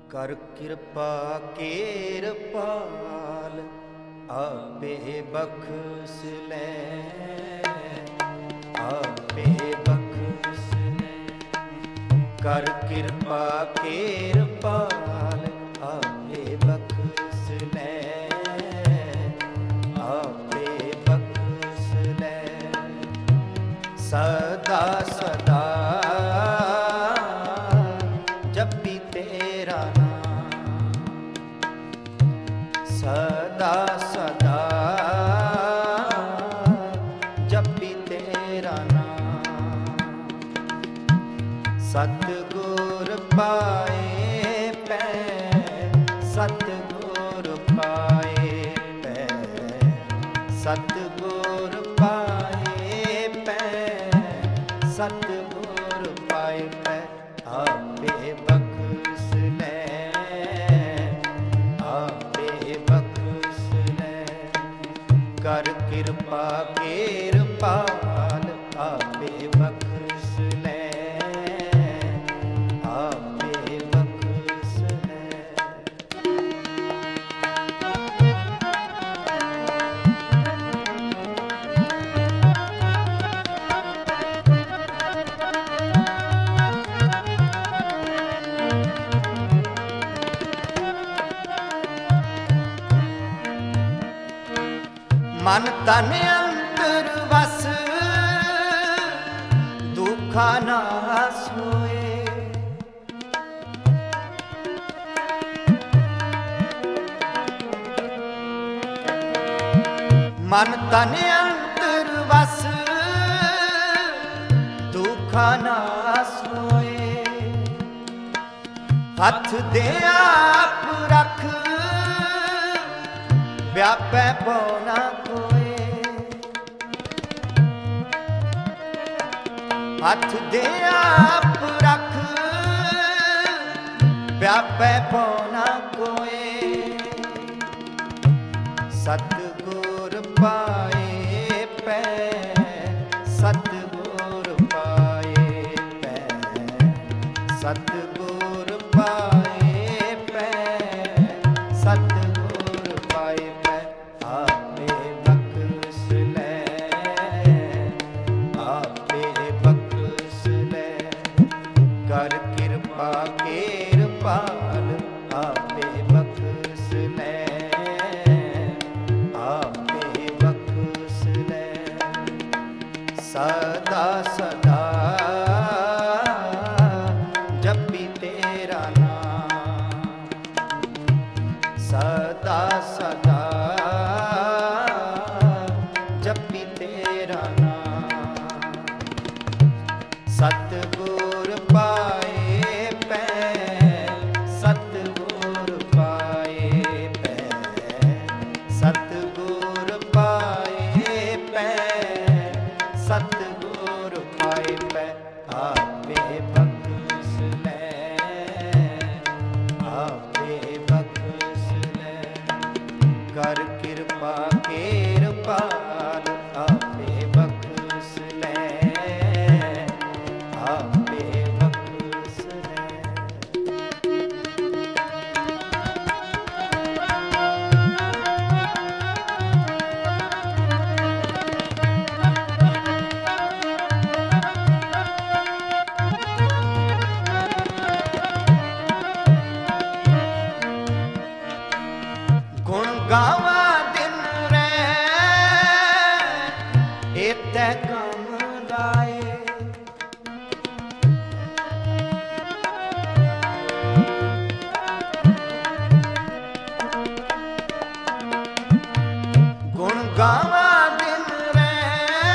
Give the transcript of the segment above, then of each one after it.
ਕਰ ਕਿਰਪਾ ਕਿਰਪਾਲ ਆਪੇ ਬਖਸ਼ ਲੈ, ਆਪੇ ਬਖਸ਼ ਲੈ। ਕਰ ਕਿਰਪਾ ਕਿਰਪਾਲ ਆਪੇ ਬਖਸ਼ ਲੈ, ਆਪੇ ਬਖਸ਼ ਲੈ। ਸਦਾ ਸਦਾ ਜਪੀ ਤੇਰਾ ਨਾਮ, ਸਦਾ ਸਦਾ ਜਪੀ ਤੇਰਾ ਨਾਮ। ਸਤਿਗੁਰ ਪਾਏ ਪੈ, ਸਤਿਗੁਰ ਪਾਏ ਪੈ, ਸਤਿਗੁਰ ਪਾਏ ਪੈ, ਸਤਿਗੁਰ ਪਾਏ ਪੈ। ਆਪੇ ਬਖਸ਼ ਲੈ, ਆਪੇ ਬਖਸ਼ ਲੈ। ਕਰ ਕਿਰਪਾ ਕਿਰਪਾਲ ਆਪੇ ਬਖਸ਼ ਲੈ, ਆਪੇ ਬਖਸ਼ ਲੈ। ਮਨ ਤਨ ਅੰਤਰ ਵਸ ਦੁਖਾ ਨਾਸ ਹੋਏ। ਮਨ ਤਨ ਅੰਤਰ ਵਸ ਦੁਖਾ ਨਾਸ ਹੋਏ। ਹੱਥ ਦੇ ਆਪ ਰੱਖ ਵਿਆਪੈ ਭਉ ਨਾ ਕੋਇ। ਹੱਥ ਦੇ ਆਪ ਰੱਖ ਵਿਆਪੈ ਭਉ ਨਾ ਕੋਇ। ਸਤਿਗੁਰ ਪਾਏ ਪੈ, ਸਤਿਗੁਰ ਪਾਏ ਪੈ, ਸਤਿਗੁਰ ਪਾਏ ਪੈ, ਸਤਿਗੁਰ ਪਾਏ ਪੈ। ਆਪੇ ਬਖਸ਼ ਲੈ, ਆਪੇ ਬਖਸ਼ ਲੈ। ਕਰ ਕਿਰਪਾ ਕਿਰਪਾਲ ਆਪੇ ਬਖਸ਼ ਲੈ, ਆਪੇ ਬਖਸ਼ ਲੈ। ਸਦਾ ਸਦਾ ਜਪੀ ਤੇਰਾ ਨਾਮ, ਸਦਾ ਸਦਾ ਜਪੀ ਤੇਰਾ ਨਾਮ। ਸਤਿਗੁਰ ਪਾਏ ਪੈ, ਸਤਿਗੁਰ ਪਾਏ ਪੈ, ਸਤਿਗੁਰ ਪਾਏ ਪੈ, ਸਤਿਗੁਰ ਪਾਏ ਪੈ। ਆਪੇ ਬਖਸ਼ ਲੈ, ਆਪੇ ਬਖਸ਼ ਲੈ। ਕਰ ਕਿਰਪਾ ਕਿਰਪਾਲ ਆਪੇ ਬਖਸ਼ ਲੈ, ਆਪੇ ਬਖਸ਼ ਲੈ। ਗੁਣ ਗਾਵਾਂ ਦਿਨ ਰਹਿ ਏਤੈ ਕੰਮ ਲਾਏ। ਗੁਣ ਗਾਵਾਂ ਦਿਨ ਰਹਿ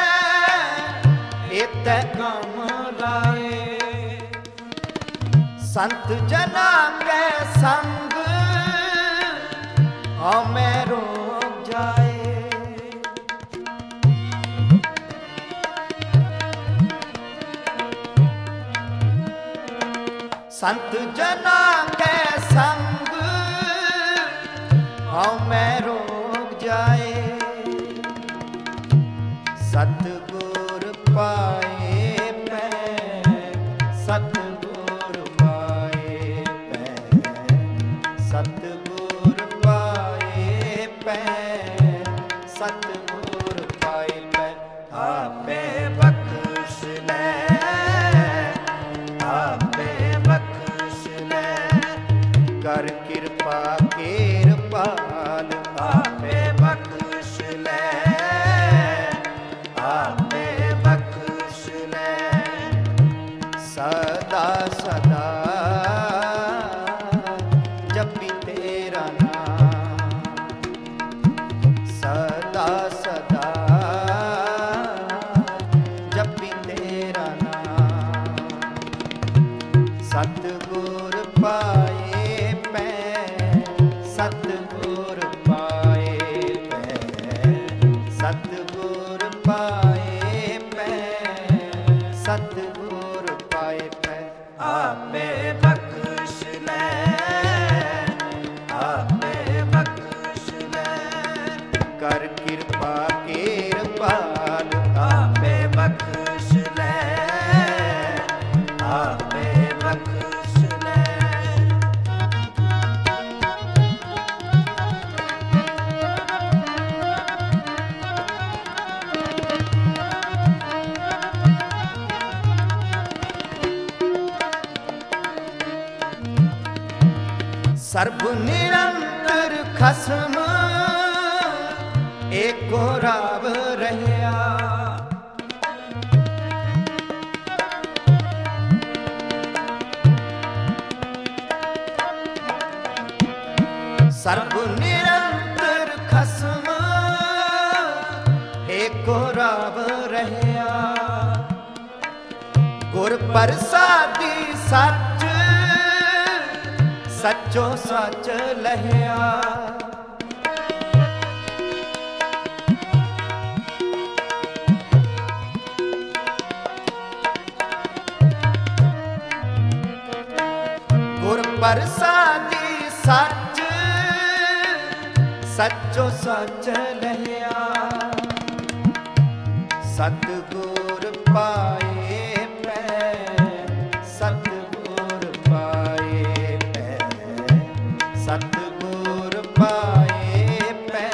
ਏਤੈ ਕੰਮ ਲਾਏ। ਸੰਤ ਜਨਾਂ ਕੈ ਸੰਗ ਹਉਮੈ ਰੋਗ ਜਾਏ। ਸੰਤ ਜਨਾਂ ਕੈ ਸੰਗ ਹਉਮੈ ਰੋਗ ਜਾਏ। ਸਤਿਗੁਰ ਪਾਏ ਪੈ, ਸਤਿਗੁਰ ਪਾਏ ਪੈ, ਕਰ ਕਿਰਪਾ ਕਿਰਪਾਲ ਆਪੇ ਬਖਸ਼ ਲੈ, ਆਪੇ ਬਖਸ਼ ਲੈ। ਸਦਾ ਸਦਾ ਜਪੀ ਤੇਰਾ ਨਾਮ, ਸਦਾ ਸਦਾ ਜਪੀ ਤੇਰਾ ਨਾਮ। ਸਤਿਗੁਰ ਪਾਏ ਪੈ, ਸਤਿਗੁਰ ਪਾਏ ਪੈ, ਸਤਿਗੁਰ ਪਾਏ ਪੈ, ਸਤਿਗੁਰ ਪਾਏ ਪੈ। ਆਪੇ ਬਖਸ਼ ਲੈ, ਆਪੇ ਬਖਸ਼ ਲੈ। ਕਰ ਕਿਰਪਾ ਕਿਰਪਾਲ ਆਪੇ ਬਖਸ਼ ਲੈ, ਆਪੇ ਬਖਸ਼ ਲੈ। ਸਰਬ ਨਿਰੰਤਰ ਖਸਮ ਏਕੋ ਰਾਵ ਰਹਿਆ। ਸਰਬ ਨਿਰੰਤਰ ਖਸਮ ਏਕੋ ਰਾਵ ਰਹਿਆ। ਗੁਰ ਪ੍ਰਸਾਦੀ ਸੱਚ, ਸੱਚੋ ਸੱਚ ਲਹਿਆ। ਗੁਰ ਪ੍ਰਸਾਦੀ ਸੱਚ, ਸੱਚੋ ਸੱਚ ਲਹਿਆ। ਸਤਿਗੁਰ ਪਾਏ ਪੈ, ਸਤਿਗੁਰ ਪਾਏ ਪੈ, ਸਤਿਗੁਰ ਪਾਏ ਪੈ,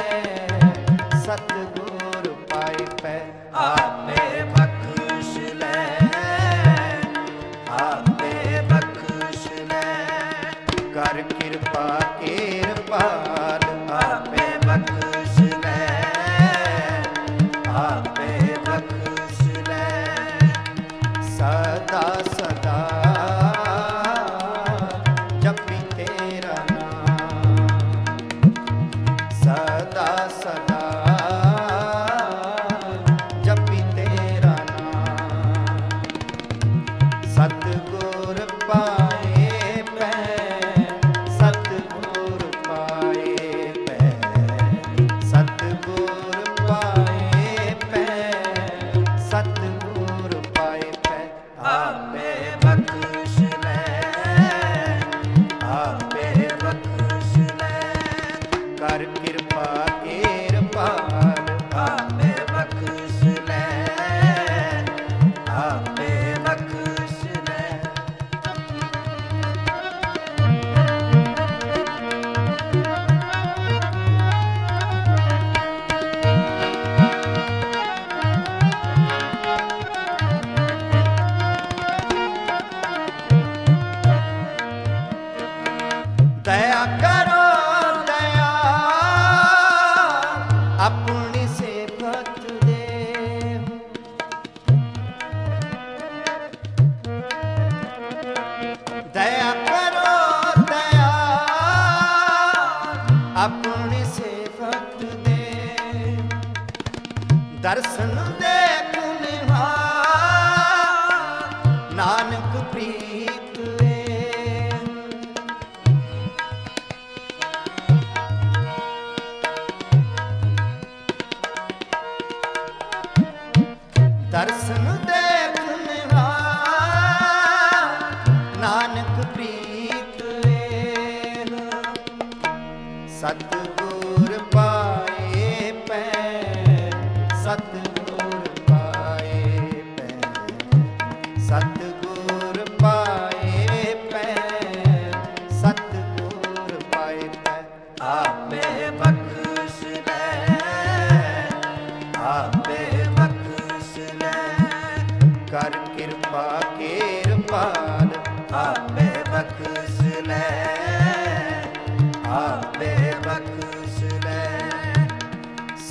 ਸਤਿਗੁਰ ਪਾਏ ਪੈ। ਆਪੇ ਬਖਸ਼ ਲੈ, ਆਪੇ ਬਖਸ਼ ਲੈ। ਕਰ ਕਿਰਪਾ ਕਿਰਪਾਲ ਆਪੇ ਬਖਸ਼ ਲੈ, ਆਪੇ ਬਖਸ਼ ਲੈ। ਸਦਾ ਸਦਾ ਜਪੀ ਤੇਰਾ ਨਾਮ, ਸਦਾ ਸਦਾ ਜਪੀ ਤੇਰਾ ਨਾਮ। ਸਤਿਗੁਰ ਪਾਏ ਪੈ, ਸਤਿਗੁਰ ਪਾਏ ਪੈ, ਸਤਿਗੁਰ ਪਾਏ ਪੈ, ਸਤਿਗੁਰ ਪਾਏ ਪੈ। ਆਪੇ ਬਖਸ਼ ਲੈ, ਆਪੇ ਬਖਸ਼ ਲੈ। ਕਰ ਕਿਰਪਾ ਕਿਰਪਾਲ ਆਪੇ ਬਖਸ਼ ਲੈ, ਆਪੇ ਬਖਸ਼ ਲੈ। ਦਇਆ ਕਰੋ ਦਇਆ ਆਪਣੀ ਸੇਵਕ ਦੇ। ਦਇਆ ਕਰੋ ਦਇਆ ਆਪਣੀ ਸੇਵਕ ਦੇ। ਦਰਸ਼ਨ ਦੇ ਗੁਨਹਾ ਨਾਨਕ ਪ੍ਰੀਤ ਵੇ। ਦਰਸ਼ਨ ਦੇਖਨਹਾ ਨਾਨਕ ਪ੍ਰੀਤ ਵੇ। ਸਤਿਗੁਰ ਪਾਏ ਪੈ, ਸਤਿਗੁਰ ਪਾਏ ਪੈ, ਸਤਿਗੁਰ ਪਾਏ ਪੈ, ਸਤਿਗੁਰ ਪਾਏ ਪੈ। ਆਪੇ ਬਖਸ਼ ਲੈ, ਆਪੇ ਬਖਸ਼ ਲੈ। ਕਰ ਕਿਰਪਾ ਕਿਰਪਾਲ ਆਪੇ ਬਖਸ਼ ਲੈ,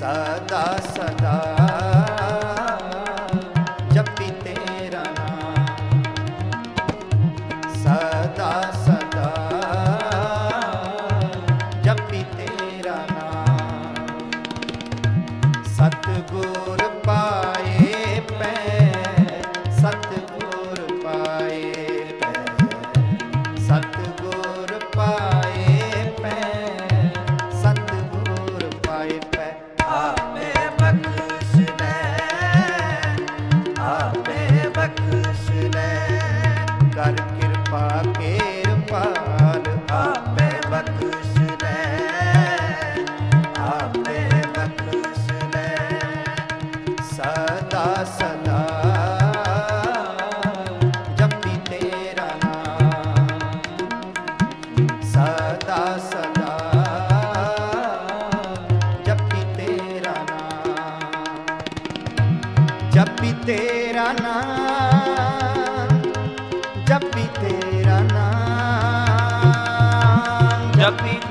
ਸਦਾ ਸਦਾ ਜਪੀ ਤੇਰਾ ਨਾਮ, ਸਦਾ ਸਦਾ ਜਪੀ ਤੇਰਾ ਨਾਮ। ਸਤਿਗੁਰ ਪਾਏ ਪੈ, ਸਤਿਗੁਰ ਪਾਏ ਪੈ, ਸਤਿਗੁਰ ਪਾਏ ਪੈ, ਸਤਿਗੁਰ ਪਾਏ ਪੈ। ਆਪੇ ਬਖਸ਼ ਲੈ, ਆਪੇ ਬਖਸ਼ ਲੈ, ਕਰ ਕਿਰਪਾ ਕਿਰਪਾਲ, ਆਪੇ ਬਖਸ਼ ਲੈ, ਆਪੇ ਬਖਸ਼ ਲੈ। ਸਦਾ ਸਦਾ ਜਪੀ ਤੇਰਾ ਨਾਮ, ਸਦਾ ਸਦਾ ਜਪੀ ਤੇਰਾ ਨਾਮ, ਜਪੀ ਤੇਰਾ ਨਾਮ, ਜਪੀ ਤੇਰਾ ਨਾਮ, ਜਪੀ